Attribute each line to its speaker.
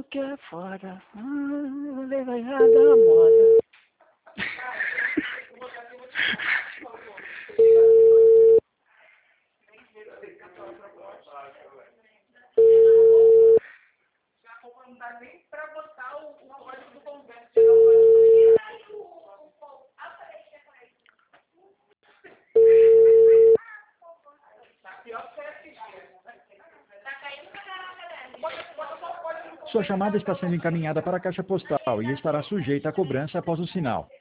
Speaker 1: que é foda. Levei a da moda.
Speaker 2: Não dá nem pra botar o código do convento. Tá pior que esse dia. Tá caindo pra caraca, bota só o código do convento.
Speaker 1: Sua chamada está sendo encaminhada para a caixa postal e estará sujeita a cobrança após o sinal.